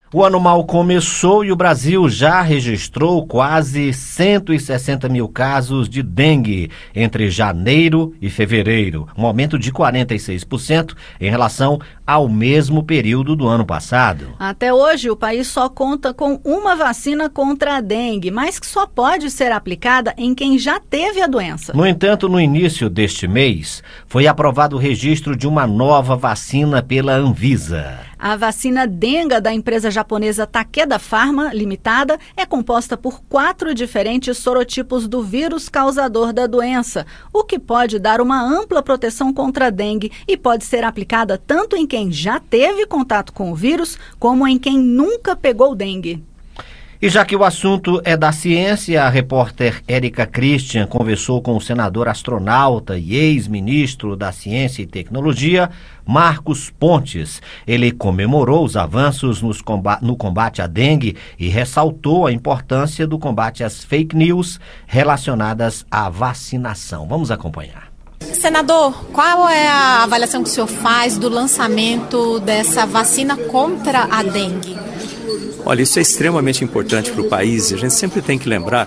O ano mal começou e o Brasil já registrou quase 160 mil casos de dengue entre janeiro e fevereiro, um aumento de 46% em relação ao mesmo período do ano passado. Até hoje, o país só conta com uma vacina contra a dengue, mas que só pode ser aplicada em quem já teve a doença. No entanto, no início deste mês, foi aprovado o registro de uma nova vacina pela Anvisa. A vacina Denga da empresa japonesa Takeda Pharma Limitada é composta por 4 diferentes sorotipos do vírus causador da doença, o que pode dar uma ampla proteção contra a dengue e pode ser aplicada tanto em quem já teve contato com o vírus, como em quem nunca pegou dengue. E já que o assunto é da ciência, a repórter Érica Christian conversou com o senador astronauta e ex-ministro da Ciência e Tecnologia, Marcos Pontes. Ele comemorou os avanços no combate à dengue e ressaltou a importância do combate às fake news relacionadas à vacinação. Vamos acompanhar. Senador, qual é a avaliação que o senhor faz do lançamento dessa vacina contra a dengue? Olha, isso é extremamente importante para o país e a gente sempre tem que lembrar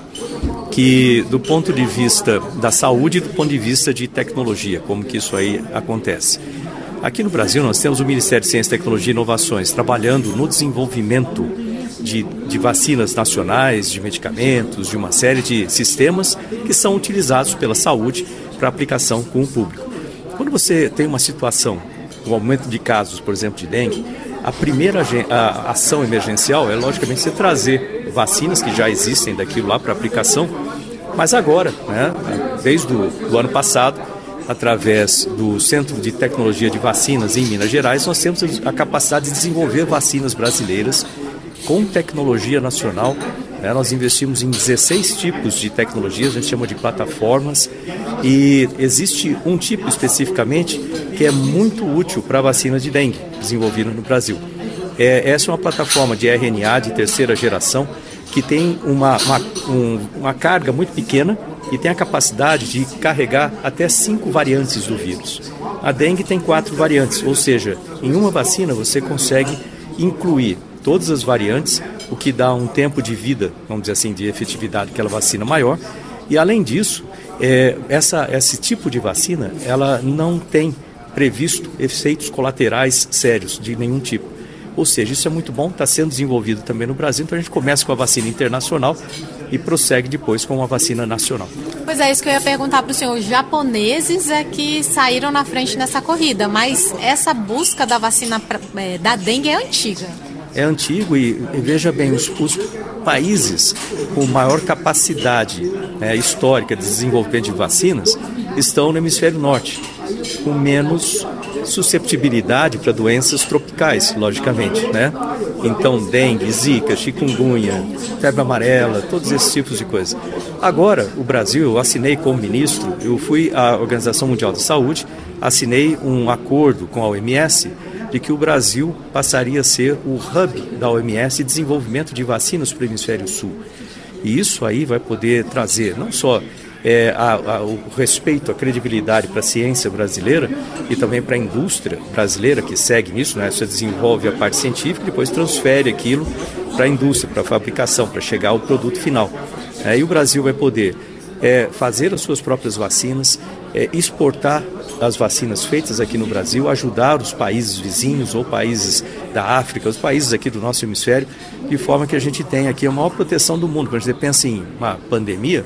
que do ponto de vista da saúde e do ponto de vista de tecnologia, como que isso aí acontece. Aqui no Brasil nós temos o Ministério de Ciência, Tecnologia e Inovações trabalhando no desenvolvimento de vacinas nacionais, de medicamentos, de uma série de sistemas que são utilizados pela saúde para aplicação com o público. Quando você tem uma situação, um aumento de casos, por exemplo, de dengue, a primeira ação emergencial é, logicamente, você trazer vacinas que já existem daquilo lá para aplicação, mas agora, desde o ano passado, através do Centro de Tecnologia de Vacinas em Minas Gerais, nós temos a capacidade de desenvolver vacinas brasileiras com tecnologia nacional. Nós investimos em 16 tipos de tecnologias, a gente chama de plataformas, e existe um tipo especificamente que é muito útil para a vacina de dengue, desenvolvida no Brasil. Essa é uma plataforma de RNA de terceira geração que tem uma carga muito pequena e tem a capacidade de carregar até 5 variantes do vírus. A dengue tem 4 variantes, ou seja, em uma vacina você consegue incluir todas as variantes, o que dá um tempo de vida, vamos dizer assim, de efetividade daquela vacina maior. E além disso, esse tipo de vacina, ela não tem previsto efeitos colaterais sérios de nenhum tipo. Ou seja, isso é muito bom, está sendo desenvolvido também no Brasil, então a gente começa com a vacina internacional e prossegue depois com a vacina nacional. Pois é, isso que eu ia perguntar para o senhor. Os japoneses é que saíram na frente nessa corrida, mas essa busca da vacina da dengue é antiga. É antigo e veja bem, os países com maior capacidade histórica de desenvolvimento de vacinas estão no hemisfério norte, com menos susceptibilidade para doenças tropicais, logicamente, Então, dengue, zika, chikungunya, febre amarela, todos esses tipos de coisas. Agora, o Brasil, eu assinei como ministro, eu fui à Organização Mundial da Saúde, assinei um acordo com a OMS de que o Brasil passaria a ser o hub da OMS de desenvolvimento de vacinas para o hemisfério sul. E isso aí vai poder trazer não só o respeito, a credibilidade para a ciência brasileira e também para a indústria brasileira que segue nisso, Você desenvolve a parte científica e depois transfere aquilo para a indústria, para a fabricação, para chegar ao produto final. E o Brasil vai poder fazer as suas próprias vacinas, exportar as vacinas feitas aqui no Brasil, ajudar os países vizinhos ou países da África, os países aqui do nosso hemisfério, de forma que a gente tenha aqui a maior proteção do mundo. Quando a gente pensa em uma pandemia,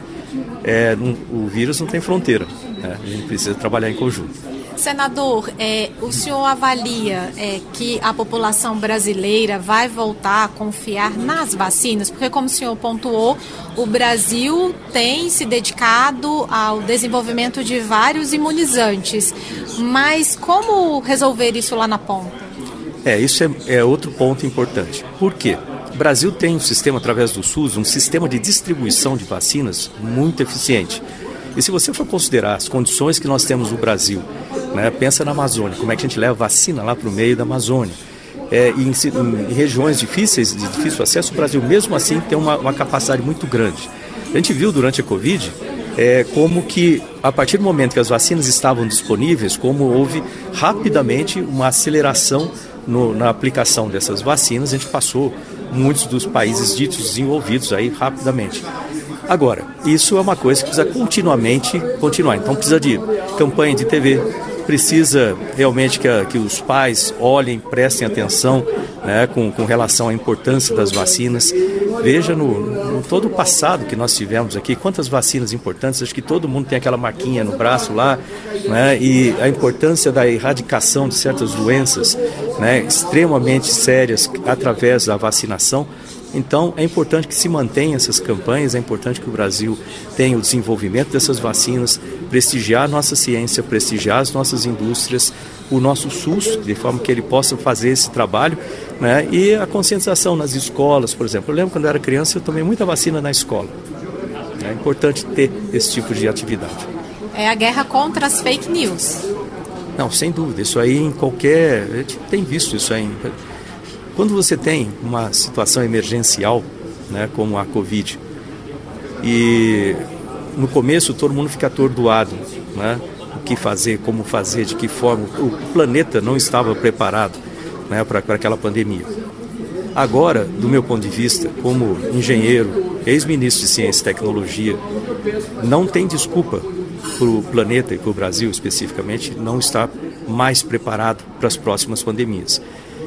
o vírus não tem fronteira, a gente precisa trabalhar em conjunto. Senador, o senhor avalia que a população brasileira vai voltar a confiar nas vacinas? Porque, como o senhor pontuou, o Brasil tem se dedicado ao desenvolvimento de vários imunizantes. Mas como resolver isso lá na ponta? Isso é outro ponto importante. Por quê? O Brasil tem um sistema, através do SUS, um sistema de distribuição de vacinas muito eficiente. E se você for considerar as condições que nós temos no Brasil, pensa na Amazônia, como é que a gente leva vacina lá para o meio da Amazônia. Em regiões difíceis, de difícil acesso, o Brasil mesmo assim tem uma capacidade muito grande. A gente viu durante a Covid como que, a partir do momento que as vacinas estavam disponíveis, como houve rapidamente uma aceleração na aplicação dessas vacinas, a gente passou muitos dos países ditos desenvolvidos aí rapidamente. Agora, isso é uma coisa que precisa continuamente continuar. Então precisa de campanha de TV, precisa realmente que os pais olhem, prestem atenção, né, com relação à importância das vacinas. Veja no todo o passado que nós tivemos aqui, quantas vacinas importantes, acho que todo mundo tem aquela marquinha no braço lá, né, e a importância da erradicação de certas doenças, né, extremamente sérias através da vacinação. Então, é importante que se mantenha essas campanhas, é importante que o Brasil tenha o desenvolvimento dessas vacinas, prestigiar a nossa ciência, prestigiar as nossas indústrias, o nosso SUS, de forma que ele possa fazer esse trabalho, né? E a conscientização nas escolas, por exemplo. Eu lembro quando eu era criança, eu tomei muita vacina na escola. É importante ter esse tipo de atividade. É a guerra contra as fake news. Não, sem dúvida. Isso aí em qualquer... A gente tem visto isso aí. Quando você tem uma situação emergencial, né, como a Covid, e no começo todo mundo fica atordoado, né, o que fazer, como fazer, de que forma, o planeta não estava preparado, né, para aquela pandemia. Agora, do meu ponto de vista, como engenheiro, ex-ministro de Ciência e Tecnologia, não tem desculpa para o planeta e para o Brasil especificamente não estar mais preparado para as próximas pandemias.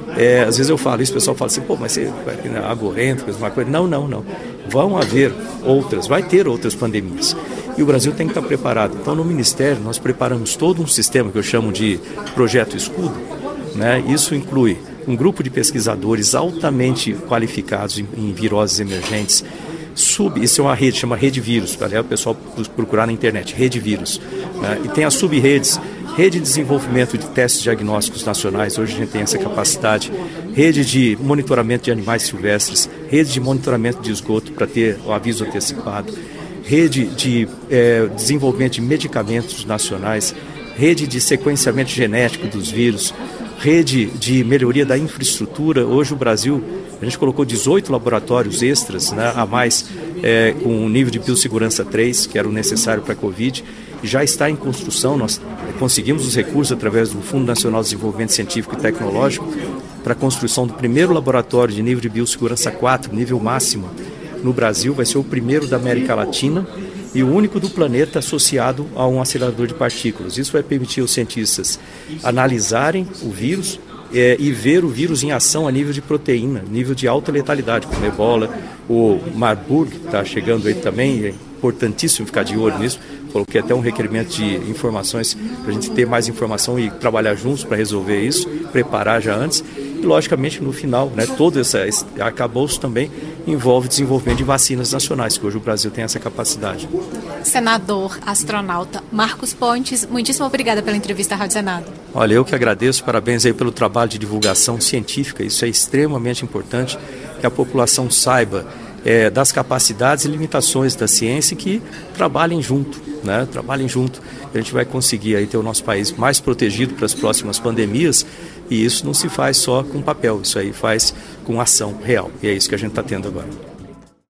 Às vezes eu falo isso, o pessoal fala assim, pô, mas você vai ter agorento, uma coisa. Não. Vão haver outras, vai ter outras pandemias. E o Brasil tem que estar preparado. Então, no Ministério, nós preparamos todo um sistema que eu chamo de Projeto Escudo, né? Isso inclui um grupo de pesquisadores altamente qualificados em viroses emergentes. Isso é uma rede, chama Rede Vírus, para o pessoal procurar na internet, Rede Vírus. Né? E tem as sub-redes, Rede de Desenvolvimento de Testes Diagnósticos Nacionais, hoje a gente tem essa capacidade, Rede de Monitoramento de Animais Silvestres, Rede de Monitoramento de Esgoto para ter o aviso antecipado, Rede de Desenvolvimento de Medicamentos Nacionais, Rede de Sequenciamento Genético dos Vírus, Rede de Melhoria da Infraestrutura. Hoje o Brasil, a gente colocou 18 laboratórios extras, né, a mais, com o nível de biossegurança 3, que era o necessário para a Covid, e já está em construção. Nós conseguimos os recursos através do Fundo Nacional de Desenvolvimento Científico e Tecnológico para a construção do primeiro laboratório de nível de biossegurança 4, nível máximo, no Brasil. Vai ser o primeiro da América Latina e o único do planeta associado a um acelerador de partículas. Isso vai permitir aos cientistas analisarem o vírus e ver o vírus em ação a nível de proteína, nível de alta letalidade, como Ebola, o Marburg, que está chegando aí também, é importantíssimo ficar de olho nisso. Coloquei até um requerimento de informações para a gente ter mais informação e trabalhar juntos para resolver isso, preparar já antes. E, logicamente, no final, né, todo esse arcabouço também envolve desenvolvimento de vacinas nacionais, que hoje o Brasil tem essa capacidade. Senador, astronauta Marcos Pontes, muitíssimo obrigada pela entrevista à Rádio Senado. Olha, eu que agradeço, parabéns aí pelo trabalho de divulgação científica, isso é extremamente importante, que a população saiba das capacidades e limitações da ciência e que trabalhem junto, né? Trabalhem junto. A gente vai conseguir aí ter o nosso país mais protegido para as próximas pandemias, e isso não se faz só com papel, isso aí faz com ação real, e é isso que a gente está tendo agora.